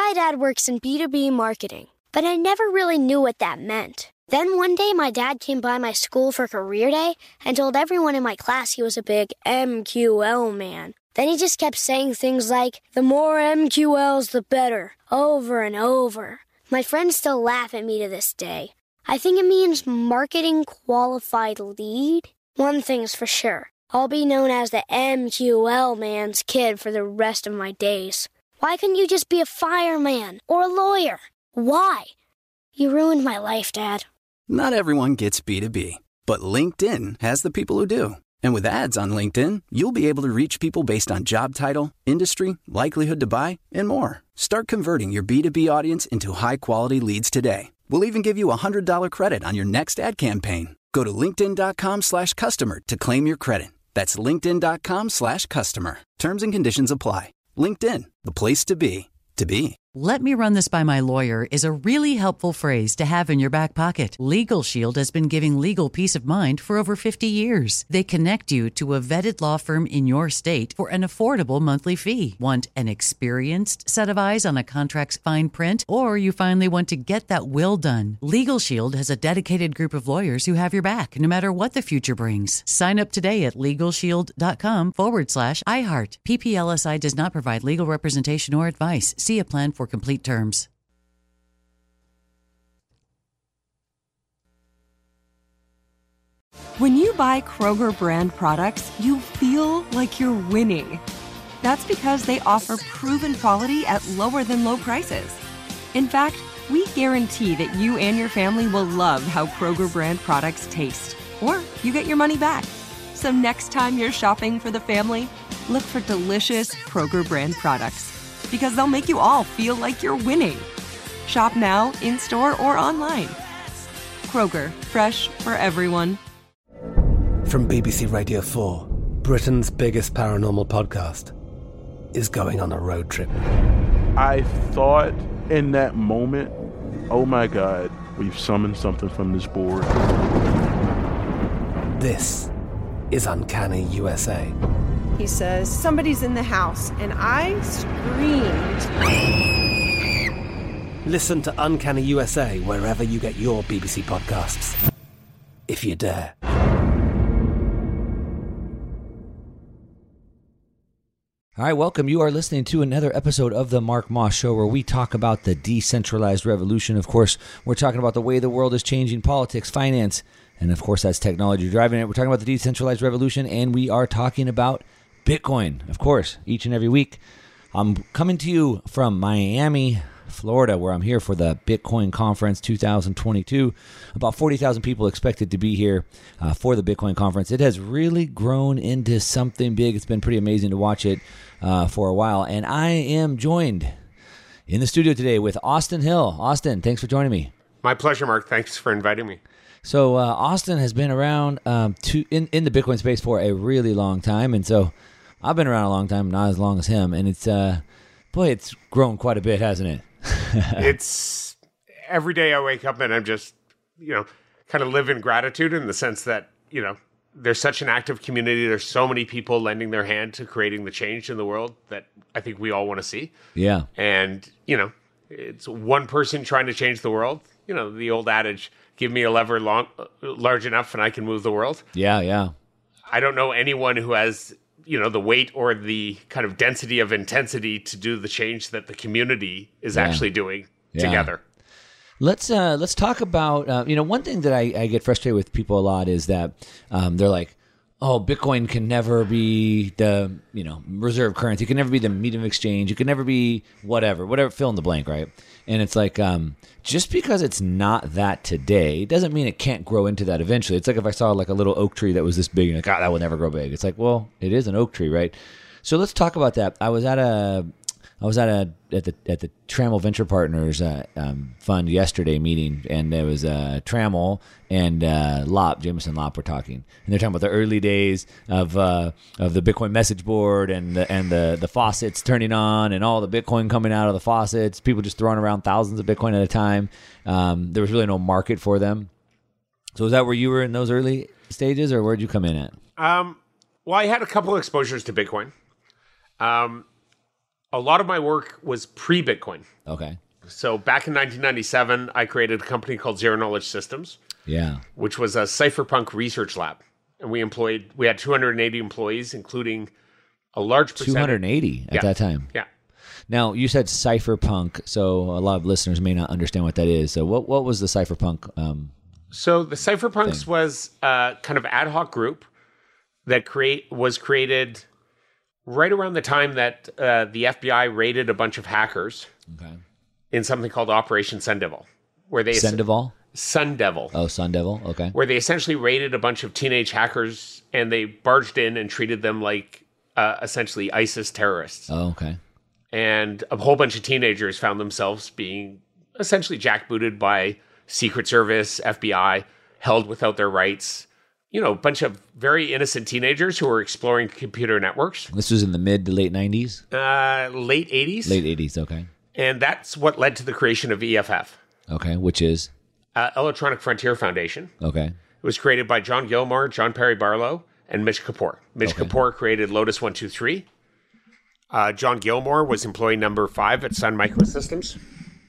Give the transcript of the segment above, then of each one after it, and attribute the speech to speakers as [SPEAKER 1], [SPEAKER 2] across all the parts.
[SPEAKER 1] My dad works in B2B marketing, but I never really knew what that meant. Then one day, my dad came by my school for career day and told everyone in my class he was a big MQL man. Then he just kept saying things like, the more MQLs, the better, over and over. My friends still laugh at me to this day. I think it means Marketing Qualified Lead. One thing's for sure, I'll be known as the MQL man's kid for the rest of my days. Why couldn't you just be a fireman or a lawyer? Why? You ruined my life, Dad.
[SPEAKER 2] Not everyone gets B2B, but LinkedIn has the people who do. And with ads on LinkedIn, you'll be able to reach people based on job title, industry, likelihood to buy, and more. Start converting your B2B audience into high-quality leads today. We'll even give you a $100 credit on your next ad campaign. Go to linkedin.com/customer to claim your credit. That's linkedin.com/customer. Terms and conditions apply. LinkedIn, the place to be, to be.
[SPEAKER 3] "Let me run this by my lawyer" is a really helpful phrase to have in your back pocket. Legal Shield has been giving legal peace of mind for over 50 years. They connect you to a vetted law firm in your state for an affordable monthly fee. Want an experienced set of eyes on a contract's fine print? Or you finally want to get that will done? Legal Shield has a dedicated group of lawyers who have your back, no matter what the future brings. Sign up today at LegalShield.com/iHeart. PPLSI does not provide legal representation or advice. See a plan for complete terms.
[SPEAKER 4] When you buy Kroger brand products, you feel like you're winning. That's because they offer proven quality at lower than low prices. In fact, we guarantee that you and your family will love how Kroger brand products taste, or you get your money back. So next time you're shopping for the family, look for delicious Kroger brand products, because they'll make you all feel like you're winning. Shop now, in-store, or online. Kroger, fresh for everyone.
[SPEAKER 5] From BBC Radio 4, Britain's biggest paranormal podcast is going on a road trip.
[SPEAKER 6] I thought in that moment, oh my God, we've summoned something from this board.
[SPEAKER 5] This is Uncanny USA.
[SPEAKER 7] He says, somebody's in the house, and I screamed.
[SPEAKER 5] Listen to Uncanny USA wherever you get your BBC podcasts, if you dare.
[SPEAKER 8] All right, welcome. You are listening to another episode of The Mark Moss Show, where we talk about the decentralized revolution. Of course, we're talking about the way the world is changing, politics, finance, and of course, that's technology driving it. We're talking about the decentralized revolution, and we are talking about Bitcoin, of course, each and every week. I'm coming to you from Miami, Florida, where I'm here for the Bitcoin Conference 2022. About 40,000 people expected to be here for the Bitcoin Conference. It has really grown into something big. It's been pretty amazing to watch it for a while. And I am joined in the studio today with Austin Hill. Austin, thanks for joining me.
[SPEAKER 9] My pleasure, Mark. Thanks for inviting me.
[SPEAKER 8] So Austin has been around in the Bitcoin space for a really long time. And so I've been around a long time, not as long as him. And it's, it's grown quite a bit, hasn't it?
[SPEAKER 9] It's every day I wake up and I'm just, kind of live in gratitude in the sense that, there's such an active community. There's so many people lending their hand to creating the change in the world that I think we all want to see.
[SPEAKER 8] Yeah.
[SPEAKER 9] And, it's one person trying to change the world. The old adage, give me a lever large enough and I can move the world.
[SPEAKER 8] Yeah, yeah.
[SPEAKER 9] I don't know anyone who has, the weight or the kind of density of intensity to do the change that the community is actually doing together.
[SPEAKER 8] Let's talk about, one thing that I get frustrated with people a lot is that they're like, oh, Bitcoin can never be the, reserve currency. It can never be the medium of exchange. It can never be whatever, fill in the blank, right? And it's like, just because it's not that today doesn't mean it can't grow into that eventually. It's like if I saw like a little oak tree that was this big and like, that will never grow big. It's like, well, it is an oak tree, right? So let's talk about that. I was at the Trammell Venture Partners fund yesterday meeting, and there was Trammell and Jameson Lopp were talking, and they're talking about the early days of the Bitcoin message board and the faucets turning on and all the Bitcoin coming out of the faucets. People just throwing around thousands of Bitcoin at a time. There was really no market for them. So is that where you were in those early stages, or where'd you come in at?
[SPEAKER 9] Well, I had a couple of exposures to Bitcoin. A a lot of my work was pre-Bitcoin.
[SPEAKER 8] Okay.
[SPEAKER 9] So back in 1997, I created a company called Zero Knowledge Systems,
[SPEAKER 8] Yeah.
[SPEAKER 9] which was a cypherpunk research lab. And we had 280 employees, including a large percentage.
[SPEAKER 8] 280 at that time.
[SPEAKER 9] Yeah.
[SPEAKER 8] Now, you said cypherpunk, so a lot of listeners may not understand what that is. So what was the cypherpunk?
[SPEAKER 9] So the cypherpunks was a kind of ad hoc group that was created right around the time that the FBI raided a bunch of hackers in something called Operation Sun Devil.
[SPEAKER 8] Sun Devil?
[SPEAKER 9] Sun Devil.
[SPEAKER 8] Oh, Sun Devil, okay.
[SPEAKER 9] Where they essentially raided a bunch of teenage hackers and they barged in and treated them like essentially ISIS terrorists.
[SPEAKER 8] Oh, okay.
[SPEAKER 9] And a whole bunch of teenagers found themselves being essentially jackbooted by Secret Service, FBI, held without their rights. You know, a bunch of very innocent teenagers who were exploring computer networks.
[SPEAKER 8] This was in the mid to late 90s?
[SPEAKER 9] Late 80s.
[SPEAKER 8] Late 80s, okay.
[SPEAKER 9] And that's what led to the creation of EFF.
[SPEAKER 8] Okay, which is?
[SPEAKER 9] Electronic Frontier Foundation.
[SPEAKER 8] Okay.
[SPEAKER 9] It was created by John Gilmore, John Perry Barlow, and Mitch Kapoor. Mitch Kapoor created Lotus 123. John Gilmore was employee number 5 at Sun Microsystems.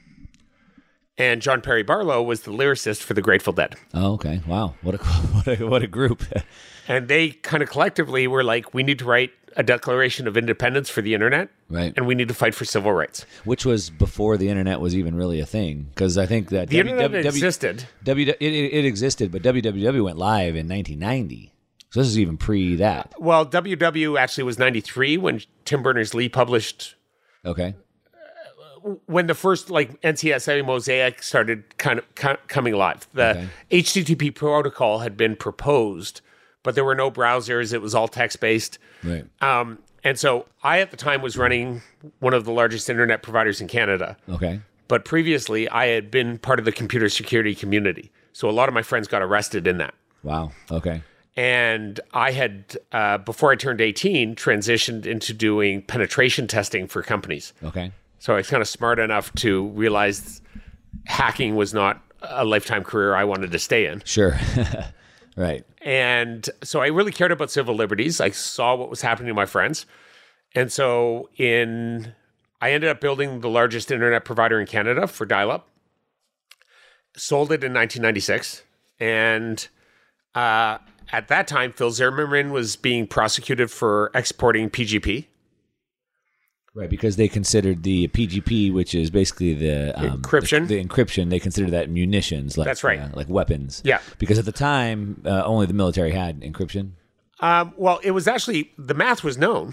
[SPEAKER 9] And John Perry Barlow was the lyricist for the Grateful Dead.
[SPEAKER 8] Oh, okay. Wow. What a group.
[SPEAKER 9] And they kind of collectively were like, we need to write a Declaration of Independence for the internet.
[SPEAKER 8] Right.
[SPEAKER 9] And we need to fight for civil rights.
[SPEAKER 8] Which was before the internet was even really a thing. Because I think that
[SPEAKER 9] the internet existed.
[SPEAKER 8] It existed, but WWW went live in 1990. So this is even pre that.
[SPEAKER 9] Well, WW actually was 93 when Tim Berners-Lee published.
[SPEAKER 8] Okay.
[SPEAKER 9] When the first NCSA Mosaic started kind of coming alive. The HTTP protocol had been proposed, but there were no browsers. It was all text-based.
[SPEAKER 8] Right.
[SPEAKER 9] And so I, at the time, was running one of the largest internet providers in Canada.
[SPEAKER 8] Okay.
[SPEAKER 9] But previously, I had been part of the computer security community. So a lot of my friends got arrested in that.
[SPEAKER 8] Wow. Okay.
[SPEAKER 9] And I had, before I turned 18, transitioned into doing penetration testing for companies.
[SPEAKER 8] Okay.
[SPEAKER 9] So I was kind of smart enough to realize hacking was not a lifetime career I wanted to stay in.
[SPEAKER 8] Sure. Right.
[SPEAKER 9] And so I really cared about civil liberties. I saw what was happening to my friends. And so I ended up building the largest internet provider in Canada for dial-up. Sold it in 1996. And at that time, Phil Zimmermann was being prosecuted for exporting PGP.
[SPEAKER 8] Right, because they considered the PGP, which is basically the
[SPEAKER 9] encryption.
[SPEAKER 8] The encryption, they considered that munitions.
[SPEAKER 9] That's right.
[SPEAKER 8] Like weapons.
[SPEAKER 9] Yeah.
[SPEAKER 8] Because at the time, only the military had encryption.
[SPEAKER 9] Well, it was actually, the math was known,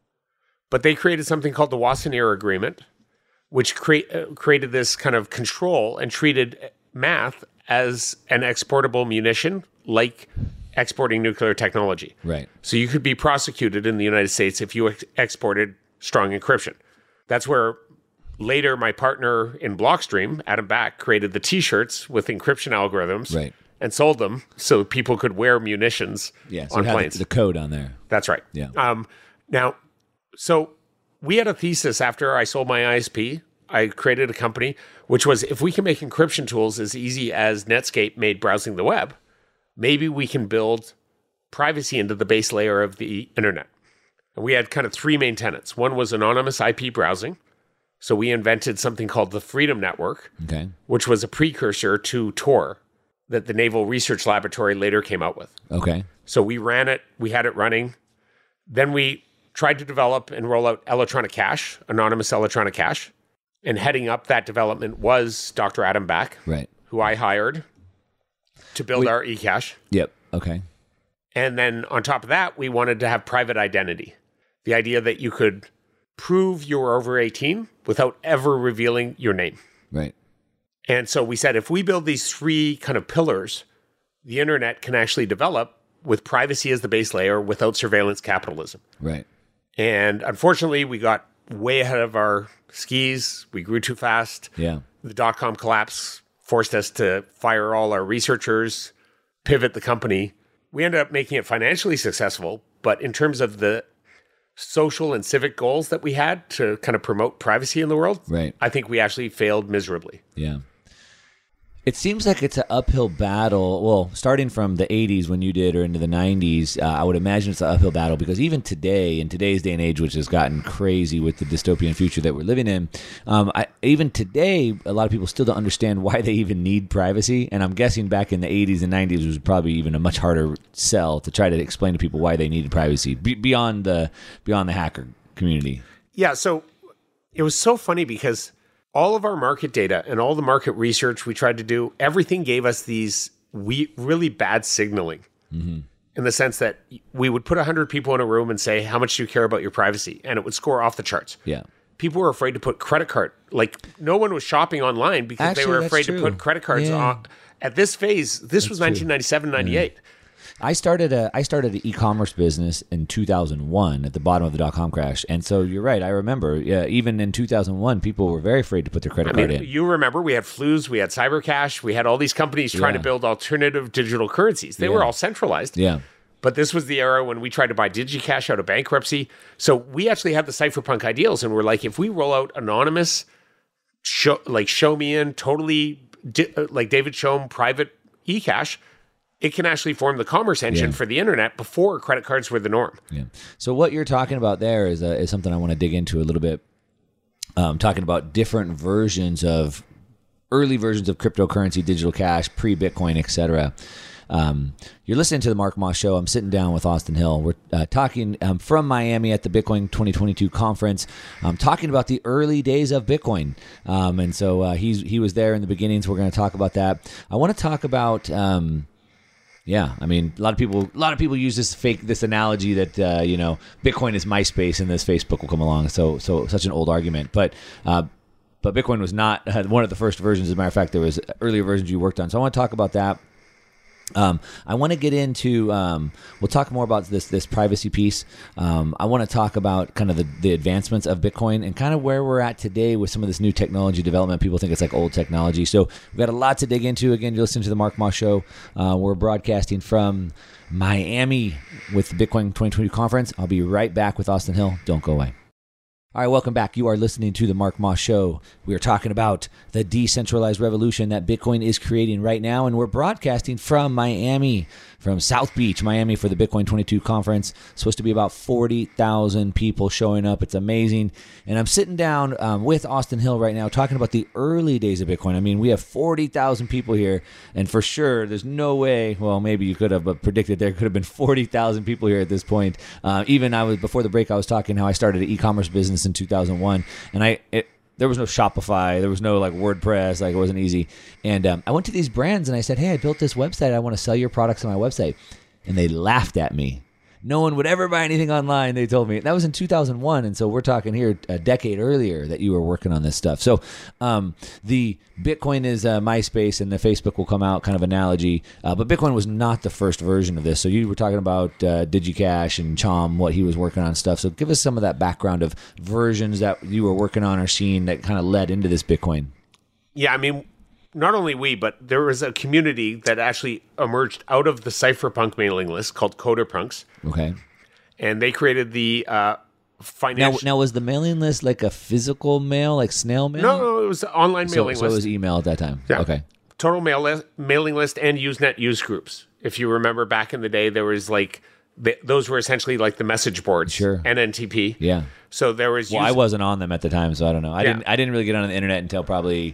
[SPEAKER 9] but they created something called the Wassenaar Agreement, which created this kind of control and treated math as an exportable munition, like exporting nuclear technology.
[SPEAKER 8] Right.
[SPEAKER 9] So you could be prosecuted in the United States if you exported strong encryption. That's where later my partner in Blockstream, Adam Back, created the T-shirts with encryption algorithms and sold them so people could wear munitions on planes.
[SPEAKER 8] The code on there.
[SPEAKER 9] That's right.
[SPEAKER 8] Yeah.
[SPEAKER 9] Now, so we had a thesis after I sold my ISP. I created a company, which was if we can make encryption tools as easy as Netscape made browsing the web, maybe we can build privacy into the base layer of the internet. And we had kind of 3 main tenets. One was anonymous IP browsing. So we invented something called the Freedom Network, which was a precursor to Tor that the Naval Research Laboratory later came out with.
[SPEAKER 8] Okay.
[SPEAKER 9] So we ran it. We had it running. Then we tried to develop and roll out electronic cache, anonymous electronic cache. And heading up that development was Dr. Adam Back, who I hired to build our eCache.
[SPEAKER 8] Yep. Okay.
[SPEAKER 9] And then on top of that, we wanted to have private identity. The idea that you could prove you were over 18 without ever revealing your name.
[SPEAKER 8] Right.
[SPEAKER 9] And so we said, if we build these 3 kind of pillars, the internet can actually develop with privacy as the base layer without surveillance capitalism.
[SPEAKER 8] Right.
[SPEAKER 9] And unfortunately, we got way ahead of our skis. We grew too fast.
[SPEAKER 8] Yeah.
[SPEAKER 9] The dot-com collapse forced us to fire all our researchers, pivot the company. We ended up making it financially successful, but in terms of the social and civic goals that we had to kind of promote privacy in the world, I think we actually failed miserably.
[SPEAKER 8] Yeah. It seems like it's an uphill battle. Well, starting from the 80s when you did or into the 90s, I would imagine it's an uphill battle because even today, in today's day and age, which has gotten crazy with the dystopian future that we're living in, even today, a lot of people still don't understand why they even need privacy. And I'm guessing back in the 80s and 90s, it was probably even a much harder sell to try to explain to people why they needed privacy beyond the hacker community.
[SPEAKER 9] Yeah, so it was so funny because all of our market data and all the market research we tried to do, everything gave us these really bad signaling in the sense that we would put 100 people in a room and say, how much do you care about your privacy? And it would score off the charts.
[SPEAKER 8] Yeah.
[SPEAKER 9] People were afraid to put credit card. Like, no one was shopping online because they were afraid to put credit cards on. At this phase, this was 1997, 98.
[SPEAKER 8] I started an e-commerce business in 2001 at the bottom of the dot-com crash. And so you're right. I remember, even in 2001, people were very afraid to put their credit card in.
[SPEAKER 9] You remember we had Flooz, we had Cybercash, we had all these companies trying to build alternative digital currencies. They were all centralized.
[SPEAKER 8] Yeah.
[SPEAKER 9] But this was the era when we tried to buy DigiCash out of bankruptcy. So we actually had the cypherpunk ideals, and we're like, if we roll out anonymous, show me in, totally like David Shom, private eCash, it can actually form the commerce engine for the internet before credit cards were the norm.
[SPEAKER 8] Yeah. So what you're talking about there is something I want to dig into a little bit. Talking about different early versions of cryptocurrency, digital cash, pre-Bitcoin, etc. You're listening to the Mark Moss Show. I'm sitting down with Austin Hill. We're talking from Miami at the Bitcoin 2022 conference. Talking about the early days of Bitcoin, and so he was there in the beginnings. We're going to talk about that. I want to talk about. I mean, a lot of people use this analogy that Bitcoin is MySpace and this Facebook will come along. So such an old argument, but Bitcoin was not one of the first versions. As a matter of fact, there was earlier versions you worked on. So I want to talk about that. I want to get into, we'll talk more about this privacy piece. I want to talk about kind of the advancements of Bitcoin and kind of where we're at today with some of this new technology development. People think it's like old technology. So we've got a lot to dig into. Again, you're listening to the Mark Moss Show. We're broadcasting from Miami with the Bitcoin 2022 conference. I'll be right back with Austin Hill. Don't go away. All right, welcome back. You are listening to the Mark Moss Show. We are talking about the decentralized revolution that Bitcoin is creating right now, and we're broadcasting from Miami, from South Beach, Miami, for the Bitcoin 22 conference. It's supposed to be about 40,000 people showing up. It's amazing. And I'm sitting down with Austin Hill right now talking about the early days of Bitcoin. I mean, we have 40,000 people here, and for sure, there's no way, well, maybe you could have predicted there could have been 40,000 people here at this point. Before the break, I was talking how I started an e-commerce business in 2001, and there was no Shopify, there was no like WordPress, like it wasn't easy. And I went to these brands and I said, hey, I built this website. I want to sell your products on my website. And they laughed at me. No one would ever buy anything online, they told me. That was in 2001, and so we're talking here a decade earlier that you were working on this stuff. So the Bitcoin is MySpace, and the Facebook will come out kind of analogy. But Bitcoin was not the first version of this. So you were talking about DigiCash and Chom, what he was working on stuff. So give us some of that background of versions that you were working on or seeing that kind of led into this Bitcoin.
[SPEAKER 9] Yeah, I mean, not only we, but there was a community that actually emerged out of the cypherpunk mailing list called CoderPunks.
[SPEAKER 8] Okay.
[SPEAKER 9] And they created the financial...
[SPEAKER 8] Now, was the mailing list like a physical mail, like snail mail?
[SPEAKER 9] No, it was an online mailing list.
[SPEAKER 8] So it was email at that time?
[SPEAKER 9] Yeah.
[SPEAKER 8] Okay.
[SPEAKER 9] Total mailing list and Usenet use groups. If you remember back in the day, there was like... those were essentially like the message boards.
[SPEAKER 8] Sure.
[SPEAKER 9] NNTP.
[SPEAKER 8] Yeah.
[SPEAKER 9] So there was...
[SPEAKER 8] Well, I wasn't on them at the time, so I don't know. I didn't really get on the internet until probably...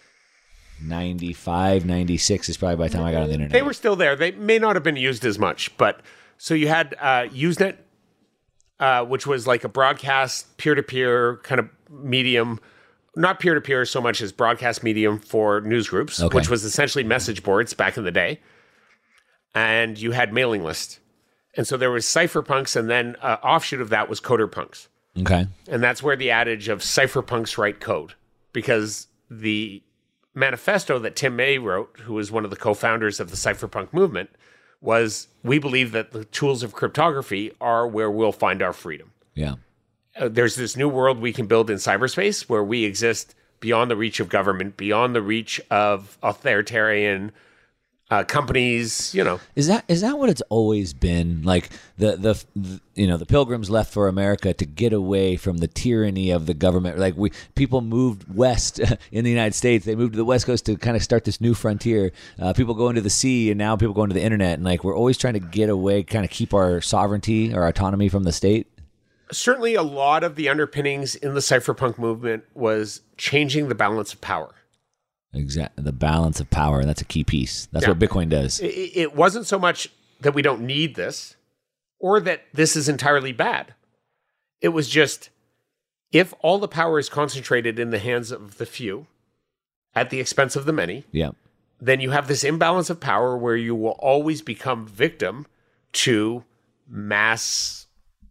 [SPEAKER 8] 95, 96 is probably by the time I got on the internet.
[SPEAKER 9] They were still there. They may not have been used as much, but so you had Usenet, which was like a broadcast peer-to-peer kind of medium, not peer-to-peer so much as broadcast medium for news groups, which was essentially message boards back in the day. And you had mailing lists. And so there was cypherpunks, and then offshoot of that was CoderPunks.
[SPEAKER 8] Okay.
[SPEAKER 9] And that's where the adage of cypherpunks write code, because the manifesto that Tim May wrote, who was one of the co-founders of the cypherpunk movement, was, we believe that the tools of cryptography are where we'll find our freedom.
[SPEAKER 8] Yeah.
[SPEAKER 9] There's this new world we can build in cyberspace where we exist beyond the reach of government, beyond the reach of authoritarian companies,
[SPEAKER 8] Is that what it's always been? Like the Pilgrims left for America to get away from the tyranny of the government. Like people moved west in the United States. They moved to the West Coast to kind of start this new frontier. People go into the sea, and now people go into the internet. And like we're always trying to get away, kind of keep our sovereignty or autonomy from the state.
[SPEAKER 9] Certainly, a lot of the underpinnings in the cypherpunk movement was changing the balance of power.
[SPEAKER 8] Exactly, the balance of power. That's a key piece. That's what Bitcoin does.
[SPEAKER 9] It wasn't so much that we don't need this or that this is entirely bad. It was just, if all the power is concentrated in the hands of the few at the expense of the many, then you have this imbalance of power where you will always become victim to mass,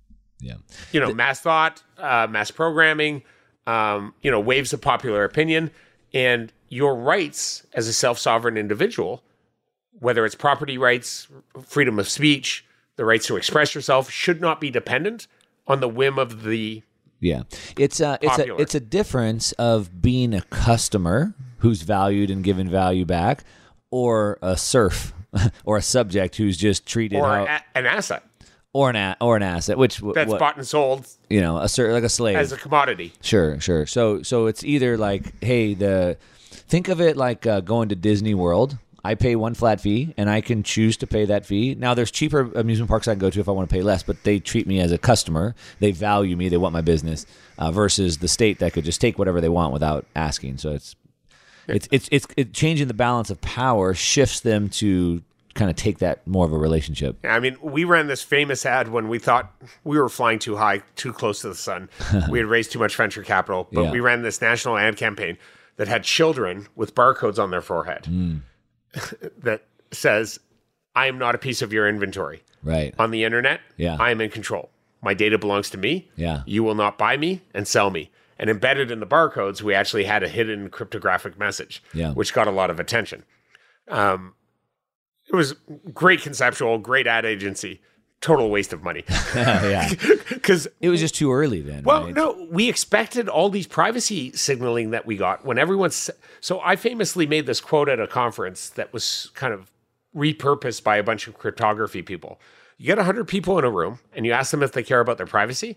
[SPEAKER 9] mass thought, mass programming, waves of popular opinion, and your rights as a self-sovereign individual, whether it's property rights, freedom of speech, the rights to express yourself, should not be dependent on the whim of the
[SPEAKER 8] It's a difference of being a customer who's valued and given value back, or a serf or a subject who's just treated
[SPEAKER 9] an asset.
[SPEAKER 8] Or an asset, which
[SPEAKER 9] that's bought and sold,
[SPEAKER 8] like a slave,
[SPEAKER 9] as a commodity.
[SPEAKER 8] Sure. So it's either like, hey, think of it like going to Disney World. I pay one flat fee, and I can choose to pay that fee. Now, there's cheaper amusement parks I can go to if I want to pay less, but they treat me as a customer. They value me. They want my business, versus the state that could just take whatever they want without asking. So it's changing the balance of power shifts them to kind of take that more of a relationship.
[SPEAKER 9] I mean, we ran this famous ad when we thought we were flying too high, too close to the sun. We had raised too much venture capital, but we ran this national ad campaign that had children with barcodes on their forehead that says, I am not a piece of your inventory.
[SPEAKER 8] Right.
[SPEAKER 9] On the internet, I am in control. My data belongs to me.
[SPEAKER 8] Yeah.
[SPEAKER 9] You will not buy me and sell me. And embedded in the barcodes, we actually had a hidden cryptographic message, which got a lot of attention. It was great conceptual, great ad agency, total waste of money.
[SPEAKER 8] Because it was just too early then.
[SPEAKER 9] Well,
[SPEAKER 8] right?
[SPEAKER 9] no, we expected all these privacy signaling that we got when everyone's. So I famously made this quote at a conference that was kind of repurposed by a bunch of cryptography people. You get 100 people in a room and you ask them if they care about their privacy,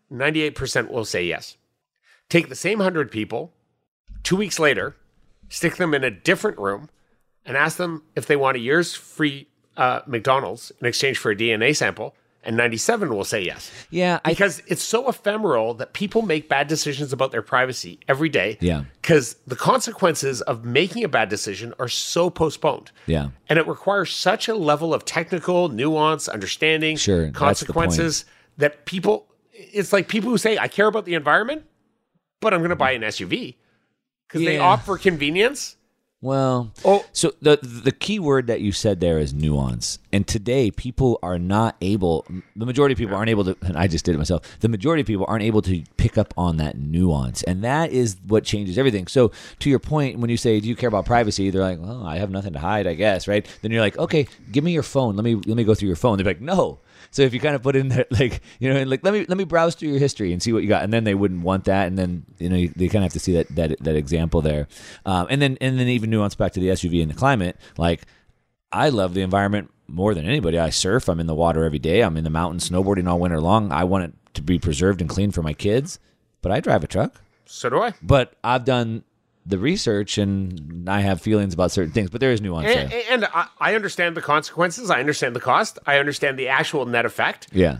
[SPEAKER 9] 98% will say yes. Take the same 100 people, 2 weeks later, stick them in a different room, and ask them if they want a year's free McDonald's in exchange for a DNA sample, and 97 will say yes.
[SPEAKER 8] Yeah.
[SPEAKER 9] Because it's so ephemeral that people make bad decisions about their privacy every day.
[SPEAKER 8] Yeah.
[SPEAKER 9] Because the consequences of making a bad decision are so postponed.
[SPEAKER 8] Yeah.
[SPEAKER 9] And it requires such a level of technical nuance, understanding, consequences that people, it's like people who say, I care about the environment, but I'm going to buy an SUV. Because they opt for convenience.
[SPEAKER 8] Well, so the key word that you said there is nuance. And today, people are not able, the majority of people aren't able to, and I just did it myself, the majority of people aren't able to pick up on that nuance. And that is what changes everything. So to your point, when you say, do you care about privacy? They're like, well, I have nothing to hide, I guess, right? Then you're like, okay, give me your phone. Let me go through your phone. They're like, no. So if you kind of put in there, like, let me browse through your history and see what you got, and then they wouldn't want that, and then they kind of have to see that example there, and then even nuance back to the SUV and the climate. Like, I love the environment more than anybody. I surf. I'm in the water every day. I'm in the mountains snowboarding all winter long. I want it to be preserved and clean for my kids, but I drive a truck.
[SPEAKER 9] So do I.
[SPEAKER 8] But I've done the research and I have feelings about certain things, but there is nuance there.
[SPEAKER 9] And I understand the consequences. I understand the cost. I understand the actual net effect.
[SPEAKER 8] Yeah.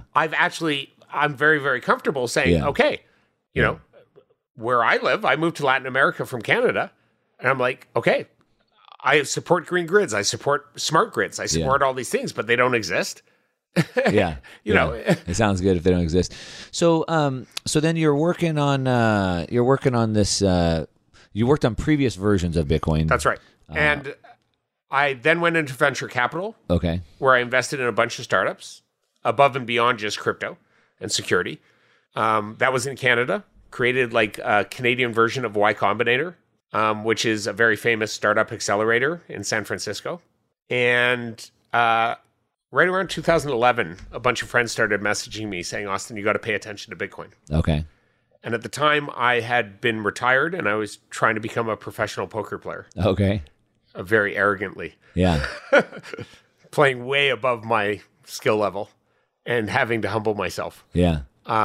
[SPEAKER 9] I'm very, very comfortable saying, okay, you know, where I live, I moved to Latin America from Canada, and I'm like, okay, I support green grids. I support smart grids. I support all these things, but they don't exist. You know,
[SPEAKER 8] it sounds good if they don't exist. So, so then you're working on this, you worked on previous versions of Bitcoin.
[SPEAKER 9] That's right. And I then went into venture capital.
[SPEAKER 8] Okay.
[SPEAKER 9] Where I invested in a bunch of startups above and beyond just crypto and security. That was in Canada. Created like a Canadian version of Y Combinator, which is a very famous startup accelerator in San Francisco. And right around 2011, a bunch of friends started messaging me saying, Austin, you got to pay attention to Bitcoin.
[SPEAKER 8] Okay.
[SPEAKER 9] And at the time, I had been retired and I was trying to become a professional poker player.
[SPEAKER 8] Okay.
[SPEAKER 9] very arrogantly.
[SPEAKER 8] Yeah.
[SPEAKER 9] Playing way above my skill level and having to humble myself.
[SPEAKER 8] Yeah.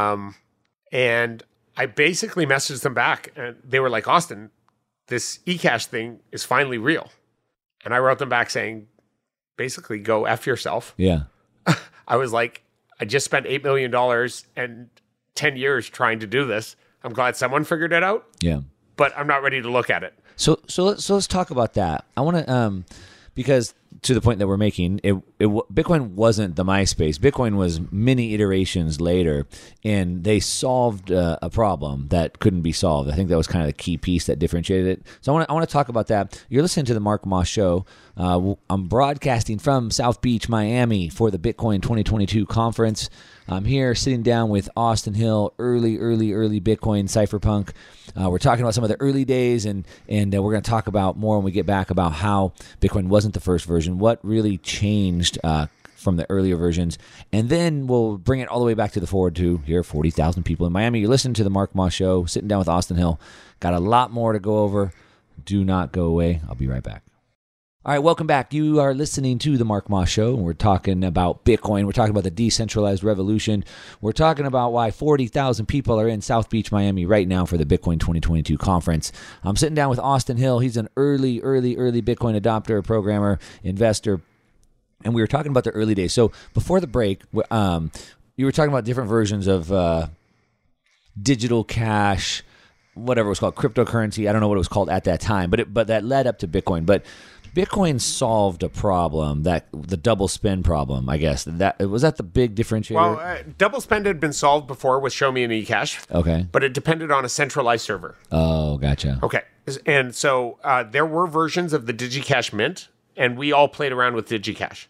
[SPEAKER 9] And I basically messaged them back, and they were like, Austin, this eCash thing is finally real. And I wrote them back saying, basically, go F yourself.
[SPEAKER 8] Yeah.
[SPEAKER 9] I was like, I just spent $8 million and 10 years trying to do this. I'm glad someone figured it out.
[SPEAKER 8] Yeah.
[SPEAKER 9] But I'm not ready to look at it.
[SPEAKER 8] So let's talk about that. I want to because to the point that we're making, Bitcoin wasn't the MySpace. Bitcoin was many iterations later, and they solved a problem that couldn't be solved. I think that was kind of the key piece that differentiated it. So I want to talk about that. You're listening to the Mark Moss Show. I'm broadcasting from South Beach, Miami, for the Bitcoin 2022 conference. I'm here sitting down with Austin Hill, early Bitcoin cypherpunk. We're talking about some of the early days, and we're going to talk about more when we get back about how Bitcoin wasn't the first version, what really changed from the earlier versions, and then we'll bring it all the way back to the forward to here, 40,000 people in Miami. You're listening to the Mark Moss Show, sitting down with Austin Hill. Got a lot more to go over. Do not go away. I'll be right back. All right, welcome back. You are listening to the Mark Moss Show, and we're talking about Bitcoin. We're talking about the decentralized revolution. We're talking about why 40,000 people are in South Beach, Miami right now for the Bitcoin 2022 conference. I'm sitting down with Austin Hill. He's an early Bitcoin adopter, programmer, investor, and we were talking about the early days. So before the break, you were talking about different versions of digital cash, whatever it was called, cryptocurrency. I don't know what it was called at that time, but that led up to Bitcoin. But Bitcoin solved a problem, the double spend problem, I guess. Was that the big differentiator?
[SPEAKER 9] Well, double spend had been solved before with Show Me an eCash.
[SPEAKER 8] Okay.
[SPEAKER 9] But it depended on a centralized server.
[SPEAKER 8] Oh, gotcha.
[SPEAKER 9] Okay. And so there were versions of the DigiCash Mint, and we all played around with DigiCash.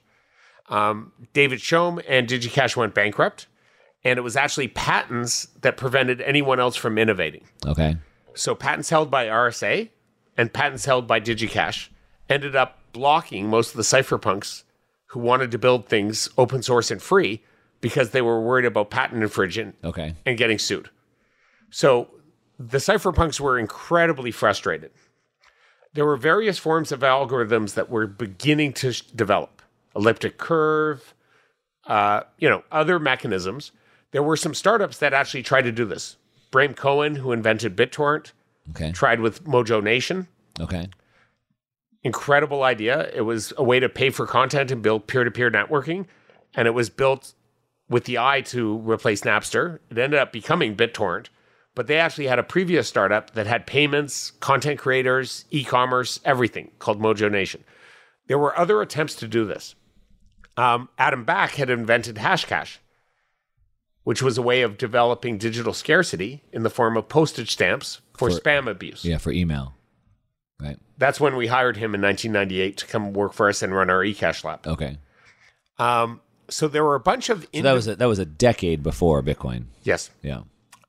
[SPEAKER 9] David Shom and DigiCash went bankrupt, and it was actually patents that prevented anyone else from innovating.
[SPEAKER 8] Okay.
[SPEAKER 9] So patents held by RSA and patents held by DigiCash ended up blocking most of the cypherpunks who wanted to build things open source and free because they were worried about patent infringement and getting sued. So the cypherpunks were incredibly frustrated. There were various forms of algorithms that were beginning to develop. Elliptic curve, other mechanisms. There were some startups that actually tried to do this. Bram Cohen, who invented BitTorrent, tried with Mojo Nation.
[SPEAKER 8] Okay.
[SPEAKER 9] Incredible idea. It was a way to pay for content and build peer-to-peer networking. And it was built with the eye to replace Napster. It ended up becoming BitTorrent. But they actually had a previous startup that had payments, content creators, e-commerce, everything, called Mojo Nation. There were other attempts to do this. Adam Back had invented Hashcash, which was a way of developing digital scarcity in the form of postage stamps for spam abuse.
[SPEAKER 8] Yeah, for email. Right.
[SPEAKER 9] That's when we hired him in 1998 to come work for us and run our eCash lab.
[SPEAKER 8] Okay.
[SPEAKER 9] So there were a bunch of...
[SPEAKER 8] So that was a decade before Bitcoin.
[SPEAKER 9] Yes.
[SPEAKER 8] Yeah.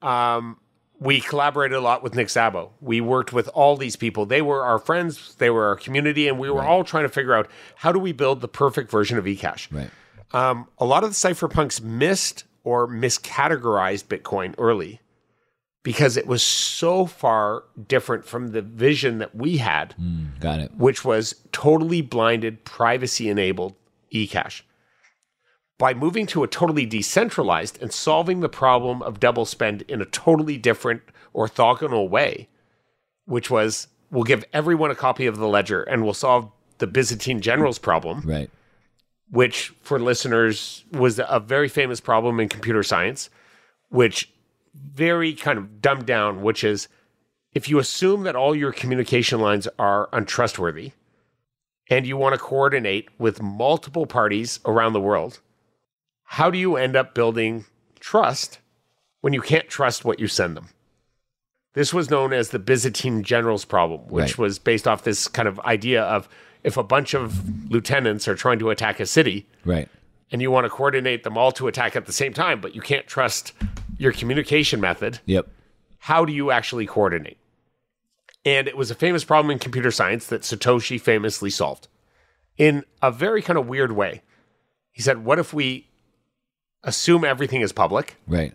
[SPEAKER 9] We collaborated a lot with Nick Szabo. We worked with all these people. They were our friends. They were our community. And we were all trying to figure out, how do we build the perfect version of eCash?
[SPEAKER 8] Right.
[SPEAKER 9] A lot of the cypherpunks missed or miscategorized Bitcoin early because it was so far different from the vision that we had.
[SPEAKER 8] Got it.
[SPEAKER 9] Which was totally blinded, privacy-enabled eCash. By moving to a totally decentralized and solving the problem of double spend in a totally different orthogonal way, which was, we'll give everyone a copy of the ledger and we'll solve the Byzantine generals problem.
[SPEAKER 8] Right.
[SPEAKER 9] Which, for listeners, was a very famous problem in computer science, which very kind of dumbed down, which is, if you assume that all your communication lines are untrustworthy and you want to coordinate with multiple parties around the world, how do you end up building trust when you can't trust what you send them? This was known as the Byzantine generals problem, which was based off this kind of idea of, if a bunch of lieutenants are trying to attack a city, and you want to coordinate them all to attack at the same time, but you can't trust your communication method, how do you actually coordinate? And it was a famous problem in computer science that Satoshi famously solved in a very kind of weird way. He said, what if we assume everything is public,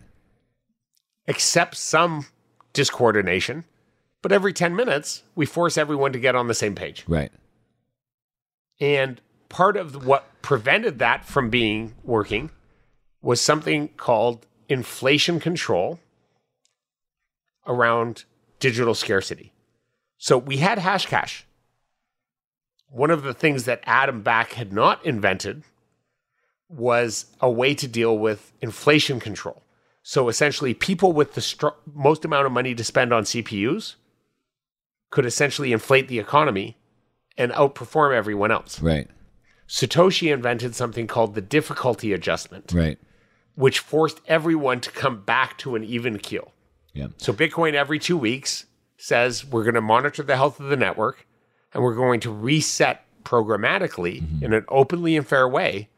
[SPEAKER 9] accept some discoordination, but every 10 minutes, we force everyone to get on the same page.
[SPEAKER 8] Right.
[SPEAKER 9] And part of what prevented that from being working was something called inflation control around digital scarcity. So we had Hashcash. One of the things that Adam Back had not invented was a way to deal with inflation control. So essentially, people with the most amount of money to spend on CPUs could essentially inflate the economy and outperform everyone else.
[SPEAKER 8] Right.
[SPEAKER 9] Satoshi invented something called the difficulty adjustment,
[SPEAKER 8] Right.
[SPEAKER 9] which forced everyone to come back to an even keel.
[SPEAKER 8] Yeah.
[SPEAKER 9] So Bitcoin every 2 weeks says we're going to monitor the health of the network and we're going to reset programmatically in an openly and fair way.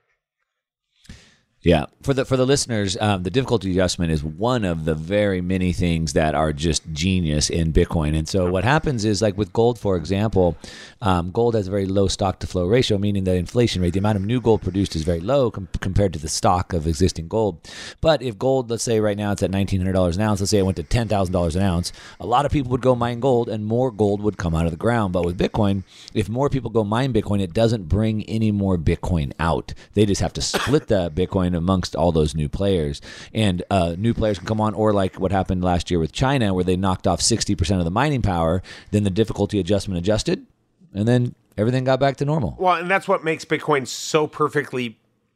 [SPEAKER 8] Yeah, for the listeners, the difficulty adjustment is one of the very many things that are just genius in Bitcoin. And so what happens is, like with gold, for example, gold has a very low stock to flow ratio, meaning that inflation rate, the amount of new gold produced is very low compared to the stock of existing gold. But if gold, let's say right now it's at $1,900 an ounce, let's say it went to $10,000 an ounce, a lot of people would go mine gold and more gold would come out of the ground. But with Bitcoin, if more people go mine Bitcoin, it doesn't bring any more Bitcoin out. They just have to split the Bitcoin amongst all those new players, and new players can come on, or like what happened last year with China where they knocked off 60% of the mining power, then the difficulty adjustment adjusted, and then everything got back to normal.
[SPEAKER 9] Well, and that's what makes Bitcoin so perfectly,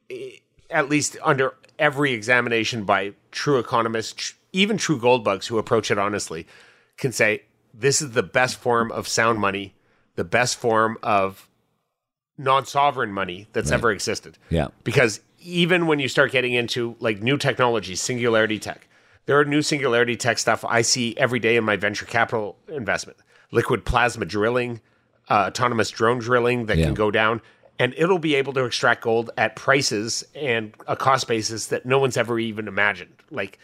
[SPEAKER 9] at least under every examination by true economists, even true gold bugs who approach it honestly, can say this is the best form of sound money, the best form of non-sovereign money that's ever existed.
[SPEAKER 8] Yeah.
[SPEAKER 9] Because even when you start getting into like new technologies, singularity tech, there are new singularity tech stuff I see every day in my venture capital investment. Liquid plasma drilling, autonomous drone drilling that can go down, and it'll be able to extract gold at prices and a cost basis that no one's ever even imagined, like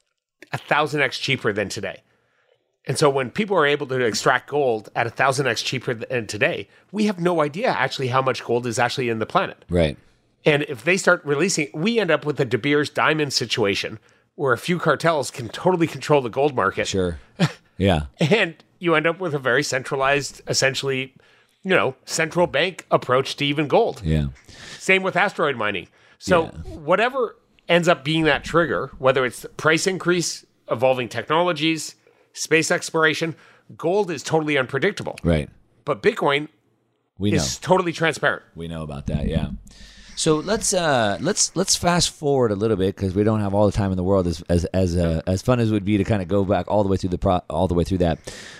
[SPEAKER 9] 1,000x cheaper than today. And so when people are able to extract gold at 1,000x cheaper than today, we have no idea actually how much gold is actually in the planet.
[SPEAKER 8] Right.
[SPEAKER 9] And if they start releasing, we end up with a De Beers diamond situation where a few cartels can totally control the gold market.
[SPEAKER 8] Sure. Yeah.
[SPEAKER 9] And you end up with a very centralized, essentially, central bank approach to even gold.
[SPEAKER 8] Yeah.
[SPEAKER 9] Same with asteroid mining. So whatever ends up being that trigger, whether it's price increase, evolving technologies, space exploration, gold is totally unpredictable.
[SPEAKER 8] Right.
[SPEAKER 9] But Bitcoin is totally transparent.
[SPEAKER 8] We know about that, yeah. So let's fast forward a little bit because we don't have all the time in the world. As fun as it would be to kind of go back all the way through that.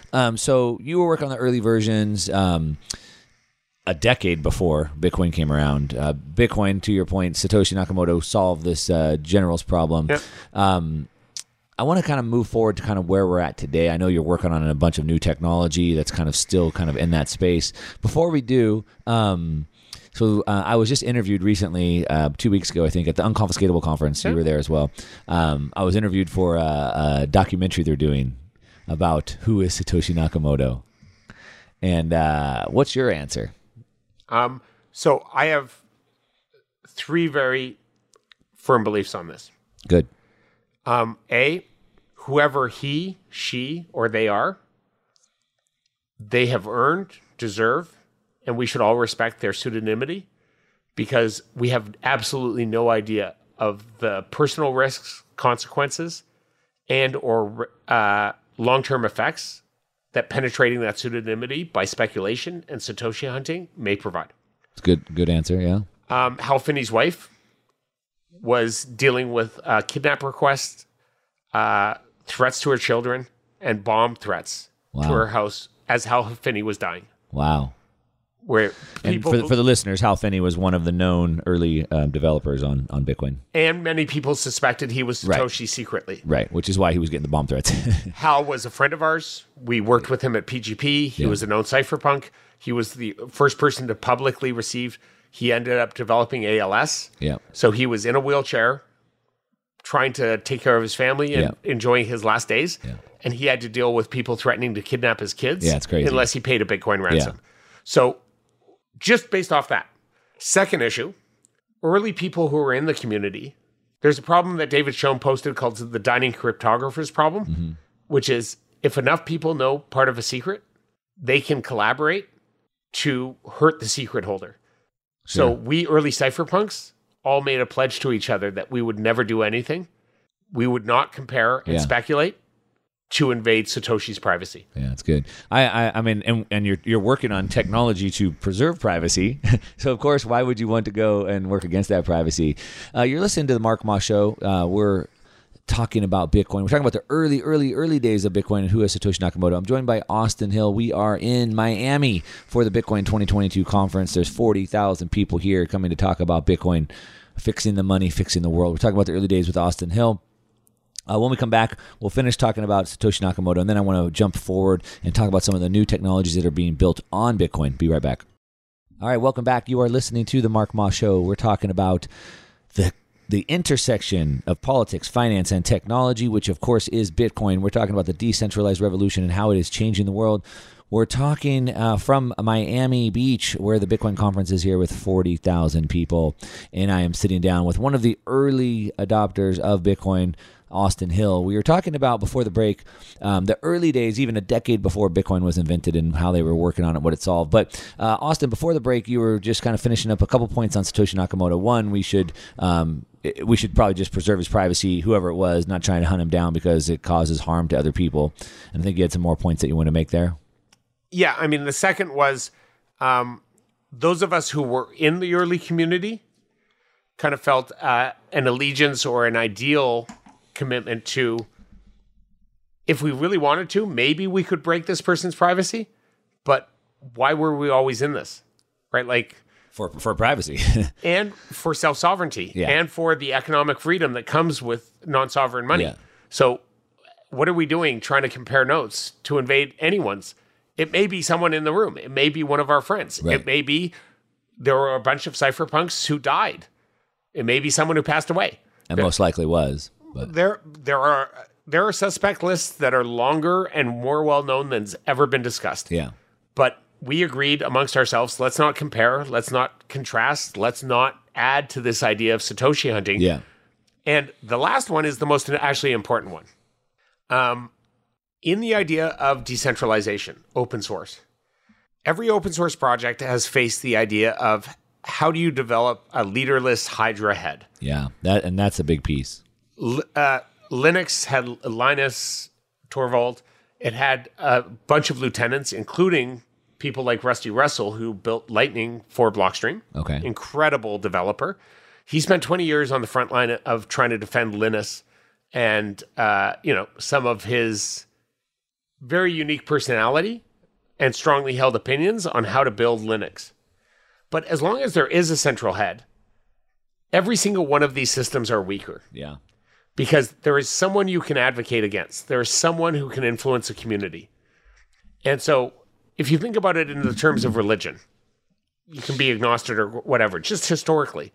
[SPEAKER 8] So you were working on the early versions a decade before Bitcoin came around. Bitcoin, to your point, Satoshi Nakamoto solved this general's problem.
[SPEAKER 9] Yep.
[SPEAKER 8] I want to kind of move forward to kind of where we're at today. I know you're working on a bunch of new technology that's kind of still kind of in that space. Before we do. I was just interviewed recently, 2 weeks ago, I think, at the Unconfiscatable Conference. You were there as well. I was interviewed for a documentary they're doing about who is Satoshi Nakamoto. And what's your answer?
[SPEAKER 9] So I have 3 very firm beliefs on this.
[SPEAKER 8] Good.
[SPEAKER 9] A, whoever he, she, or they are, they have earned, deserve, and we should all respect their pseudonymity because we have absolutely no idea of the personal risks, consequences, and or long-term effects that penetrating that pseudonymity by speculation and Satoshi hunting may provide.
[SPEAKER 8] It's good answer, yeah.
[SPEAKER 9] Hal Finney's wife was dealing with kidnap requests, threats to her children, and bomb threats to her house as Hal Finney was dying.
[SPEAKER 8] Wow.
[SPEAKER 9] Where people,
[SPEAKER 8] and for the listeners, Hal Finney was one of the known early developers on Bitcoin.
[SPEAKER 9] And many people suspected he was Satoshi secretly.
[SPEAKER 8] Right, which is why he was getting the bomb threats.
[SPEAKER 9] Hal was a friend of ours. We worked with him at PGP. He was a known cypherpunk. He was the first person to publicly receive. He ended up developing ALS.
[SPEAKER 8] Yeah.
[SPEAKER 9] So he was in a wheelchair trying to take care of his family and enjoying his last days. Yeah. And he had to deal with people threatening to kidnap his kids.
[SPEAKER 8] Yeah, it's crazy.
[SPEAKER 9] Unless he paid a Bitcoin ransom. Yeah. So just based off that. Second issue, early people who were in the community, there's a problem that David Schoen posted called the dining cryptographer's problem, which is if enough people know part of a secret, they can collaborate to hurt the secret holder.
[SPEAKER 8] Sure.
[SPEAKER 9] So we early cypherpunks all made a pledge to each other that we would never do anything. We would not compare and speculate to invade Satoshi's privacy.
[SPEAKER 8] Yeah, that's good. I mean, and you're working on technology to preserve privacy. So of course, why would you want to go and work against that privacy? You're listening to the Mark Moss Show. We're talking about Bitcoin. We're talking about the early days of Bitcoin and who is Satoshi Nakamoto. I'm joined by Austin Hill. We are in Miami for the Bitcoin 2022 conference. There's 40,000 people here coming to talk about Bitcoin, fixing the money, fixing the world. We're talking about the early days with Austin Hill. When we come back, we'll finish talking about Satoshi Nakamoto, and then I want to jump forward and talk about some of the new technologies that are being built on Bitcoin. Be right back. All right, welcome back. You are listening to the Mark Moss Show. We're talking about the intersection of politics, finance, and technology, which of course is Bitcoin. We're talking about the decentralized revolution and how it is changing the world. We're talking from Miami Beach, where the Bitcoin conference is here with 40,000 people. And I am sitting down with one of the early adopters of Bitcoin, Austin Hill. We were talking about before the break, the early days, even a decade before Bitcoin was invented, and how they were working on it, what it solved. But Austin, before the break, you were just kind of finishing up a couple points on Satoshi Nakamoto. One, we should probably just preserve his privacy, whoever it was, not trying to hunt him down because it causes harm to other people. And I think you had some more points that you want to make there.
[SPEAKER 9] Yeah, I mean, the second was those of us who were in the early community kind of felt an allegiance or an ideal commitment to, if we really wanted to, maybe we could break this person's privacy, but why were we always in this, right? Like
[SPEAKER 8] for privacy
[SPEAKER 9] and for self-sovereignty and for the economic freedom that comes with non-sovereign money. Yeah. So what are we doing trying to compare notes to invade anyone's? It may be someone in the room. It may be one of our friends. Right. It may be there were a bunch of cypherpunks who died. It may be someone who passed away.
[SPEAKER 8] And most likely was. But
[SPEAKER 9] there are suspect lists that are longer and more well-known than's ever been discussed.
[SPEAKER 8] Yeah.
[SPEAKER 9] But we agreed amongst ourselves, let's not compare, let's not contrast, let's not add to this idea of Satoshi hunting.
[SPEAKER 8] Yeah.
[SPEAKER 9] And the last one is the most actually important one. In the idea of decentralization, open source, every open source project has faced the idea of how do you develop a leaderless Hydra head?
[SPEAKER 8] Yeah, that's a big piece.
[SPEAKER 9] Linux had Linus Torvald. It had a bunch of lieutenants, including people like Rusty Russell, who built Lightning for Blockstream.
[SPEAKER 8] Okay.
[SPEAKER 9] Incredible developer. He spent 20 years on the front line of trying to defend Linus and, some of his very unique personality and strongly held opinions on how to build Linux. But as long as there is a central head, every single one of these systems are weaker.
[SPEAKER 8] Yeah.
[SPEAKER 9] Because there is someone you can advocate against. There is someone who can influence a community. And so if you think about it in the terms of religion, you can be agnostic or whatever, just historically.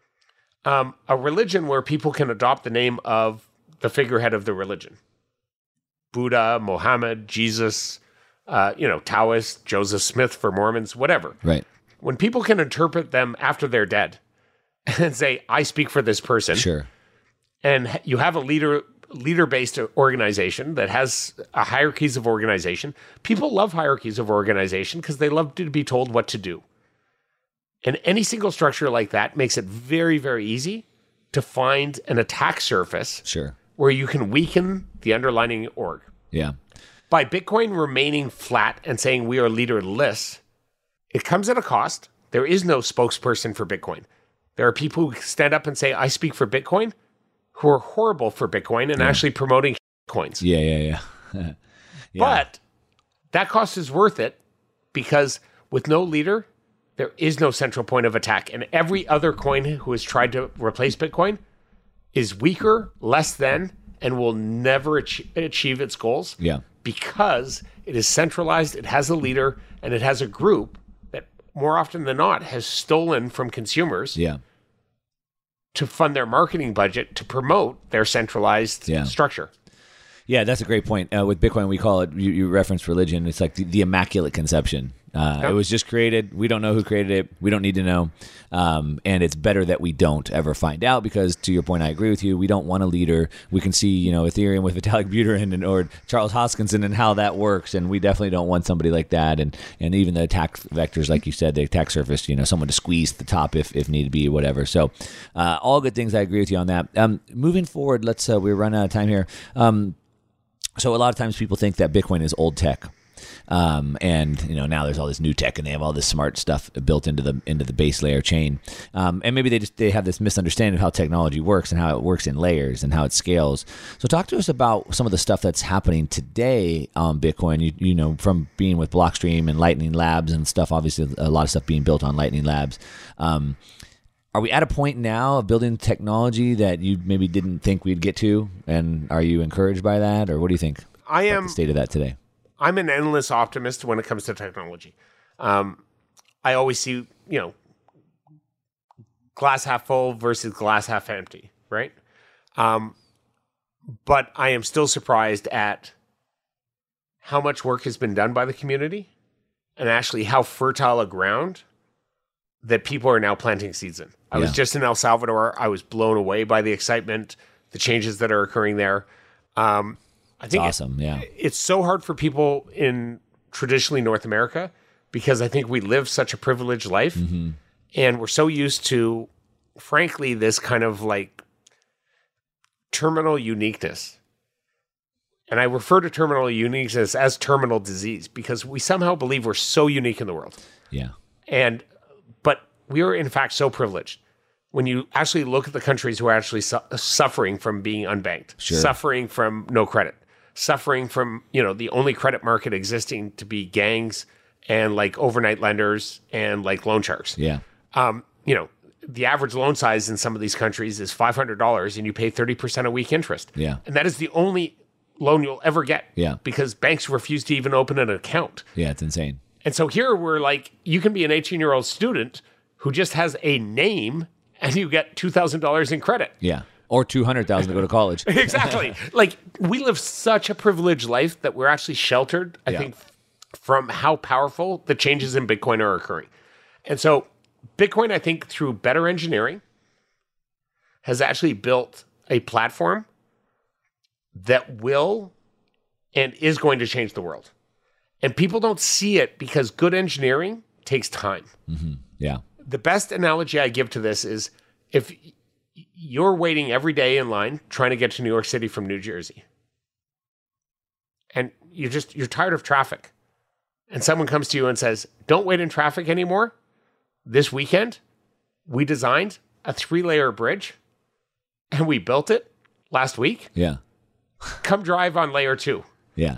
[SPEAKER 9] A religion where people can adopt the name of the figurehead of the religion. Buddha, Mohammed, Jesus, Taoist, Joseph Smith for Mormons, whatever.
[SPEAKER 8] Right.
[SPEAKER 9] When people can interpret them after they're dead and say, I speak for this person.
[SPEAKER 8] Sure.
[SPEAKER 9] And you have a leader-based organization that has hierarchies of organization. People love hierarchies of organization because they love to be told what to do. And any single structure like that makes it very, very easy to find an attack surface
[SPEAKER 8] sure.
[SPEAKER 9] where you can weaken the underlying org.
[SPEAKER 8] Yeah.
[SPEAKER 9] By Bitcoin remaining flat and saying we are leaderless, it comes at a cost. There is no spokesperson for Bitcoin. There are people who stand up and say, I speak for Bitcoin, who are horrible for Bitcoin and actually promoting coins.
[SPEAKER 8] Yeah.
[SPEAKER 9] But that cost is worth it because with no leader, there is no central point of attack. And every other coin who has tried to replace Bitcoin is weaker, less than, and will never achieve its goals.
[SPEAKER 8] Yeah.
[SPEAKER 9] Because it is centralized, it has a leader, and it has a group that more often than not has stolen from consumers.
[SPEAKER 8] Yeah.
[SPEAKER 9] To fund their marketing budget to promote their centralized structure.
[SPEAKER 8] Yeah, that's a great point. With Bitcoin, we call it, you reference religion, it's like the immaculate conception. It was just created. We don't know who created it. We don't need to know. And it's better that we don't ever find out because, to your point, I agree with you. We don't want a leader. We can see, Ethereum with Vitalik Buterin or Charles Hoskinson and how that works. And we definitely don't want somebody like that. And even the attack vectors, like you said, the attack surface, someone to squeeze the top if need be, whatever. So all good things. I agree with you on that. Moving forward, we're running out of time here. So a lot of times people think that Bitcoin is old tech. And now there's all this new tech and they have all this smart stuff built into the base layer chain. And maybe they have this misunderstanding of how technology works and how it works in layers and how it scales. So talk to us about some of the stuff that's happening today on Bitcoin, from being with Blockstream and Lightning Labs and stuff, obviously a lot of stuff being built on Lightning Labs. Are we at a point now of building technology that you maybe didn't think we'd get to? And are you encouraged by that? Or what do you think about the state of that today?
[SPEAKER 9] I'm an endless optimist when it comes to technology. I always see, glass half full versus glass half empty, right? But I am still surprised at how much work has been done by the community and actually how fertile a ground that people are now planting seeds in. I was just in El Salvador. I was blown away by the excitement, the changes that are occurring there. I think
[SPEAKER 8] it's awesome.
[SPEAKER 9] It's so hard for people in traditionally North America because I think we live such a privileged life and we're so used to, frankly, this kind of like terminal uniqueness. And I refer to terminal uniqueness as terminal disease because we somehow believe we're so unique in the world.
[SPEAKER 8] Yeah.
[SPEAKER 9] But we are in fact so privileged. When you actually look at the countries who are actually suffering from being unbanked, suffering from no credit, suffering from, the only credit market existing to be gangs and like overnight lenders and like loan sharks.
[SPEAKER 8] Yeah.
[SPEAKER 9] The average loan size in some of these countries is $500 and you pay 30% a week interest.
[SPEAKER 8] Yeah.
[SPEAKER 9] And that is the only loan you'll ever get.
[SPEAKER 8] Yeah.
[SPEAKER 9] Because banks refuse to even open an account.
[SPEAKER 8] Yeah, it's insane.
[SPEAKER 9] And so here we're like, you can be an 18-year-old student who just has a name and you get $2,000 in credit.
[SPEAKER 8] Yeah. Or $200,000 to go to college.
[SPEAKER 9] Exactly. Like we live such a privileged life that we're actually sheltered, I think, from how powerful the changes in Bitcoin are occurring. And so Bitcoin, I think, through better engineering, has actually built a platform that will and is going to change the world. And people don't see it because good engineering takes time.
[SPEAKER 8] Mm-hmm. Yeah.
[SPEAKER 9] The best analogy I give to this is if you're waiting every day in line trying to get to New York City from New Jersey, and you're tired of traffic, and someone comes to you and says, don't wait in traffic anymore. This weekend, we designed a 3-layer bridge, and we built it last week.
[SPEAKER 8] Yeah.
[SPEAKER 9] Come drive on layer 2.
[SPEAKER 8] Yeah.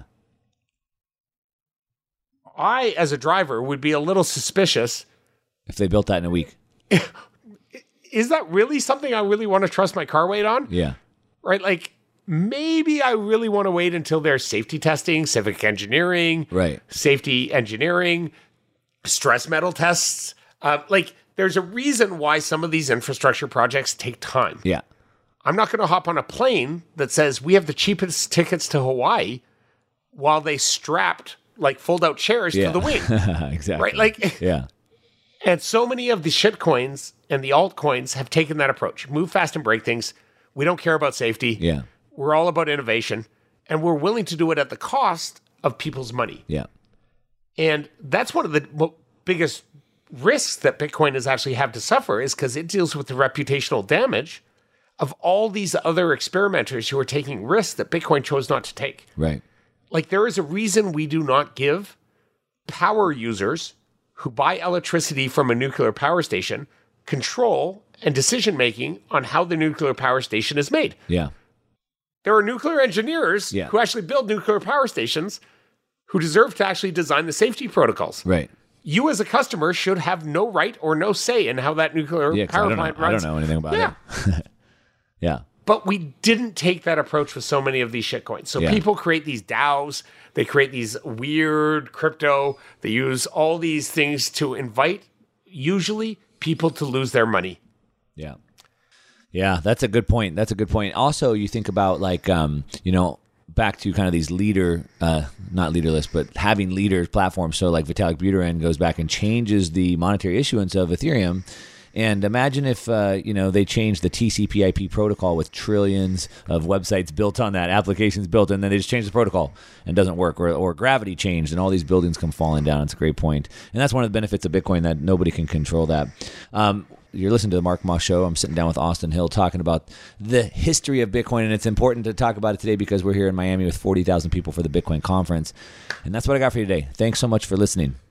[SPEAKER 9] I, as a driver, would be a little suspicious.
[SPEAKER 8] If they built that in a week.
[SPEAKER 9] Is that really something I really want to trust my car weight on?
[SPEAKER 8] Yeah.
[SPEAKER 9] Right? Like, maybe I really want to wait until there's safety testing, civic engineering, safety engineering, stress metal tests. There's a reason why some of these infrastructure projects take time.
[SPEAKER 8] Yeah.
[SPEAKER 9] I'm not going to hop on a plane that says we have the cheapest tickets to Hawaii while they strapped like fold-out chairs to the wing.
[SPEAKER 8] Exactly.
[SPEAKER 9] Right?
[SPEAKER 8] Yeah.
[SPEAKER 9] And so many of the shit coins and the altcoins have taken that approach. Move fast and break things. We don't care about safety.
[SPEAKER 8] Yeah.
[SPEAKER 9] We're all about innovation. And we're willing to do it at the cost of people's money.
[SPEAKER 8] Yeah.
[SPEAKER 9] And that's one of the biggest risks that Bitcoin has actually had to suffer is because it deals with the reputational damage of all these other experimenters who are taking risks that Bitcoin chose not to take.
[SPEAKER 8] Right.
[SPEAKER 9] Like there is a reason we do not give power users who buy electricity from a nuclear power station control and decision-making on how the nuclear power station is made.
[SPEAKER 8] Yeah.
[SPEAKER 9] There are nuclear engineers who actually build nuclear power stations who deserve to actually design the safety protocols.
[SPEAKER 8] Right.
[SPEAKER 9] You as a customer should have no right or no say in how that nuclear power plant runs.
[SPEAKER 8] I don't know anything about it. Yeah.
[SPEAKER 9] But we didn't take that approach with so many of these shitcoins. So people create these DAOs. They create these weird crypto. They use all these things to invite, usually, people to lose their money.
[SPEAKER 8] Yeah. Yeah, that's a good point. Also, you think about back to kind of these not leaderless, but having leader platforms. So like Vitalik Buterin goes back and changes the monetary issuance of Ethereum. And imagine if, they changed the TCP/IP protocol with trillions of websites built on that, applications built, and then they just changed the protocol and it doesn't work. Or gravity changed and all these buildings come falling down. It's a great point. And that's one of the benefits of Bitcoin, that nobody can control that. You're listening to the Mark Moss Show. I'm sitting down with Austin Hill talking about the history of Bitcoin, and it's important to talk about it today because we're here in Miami with 40,000 people for the Bitcoin conference. And that's what I got for you today. Thanks so much for listening.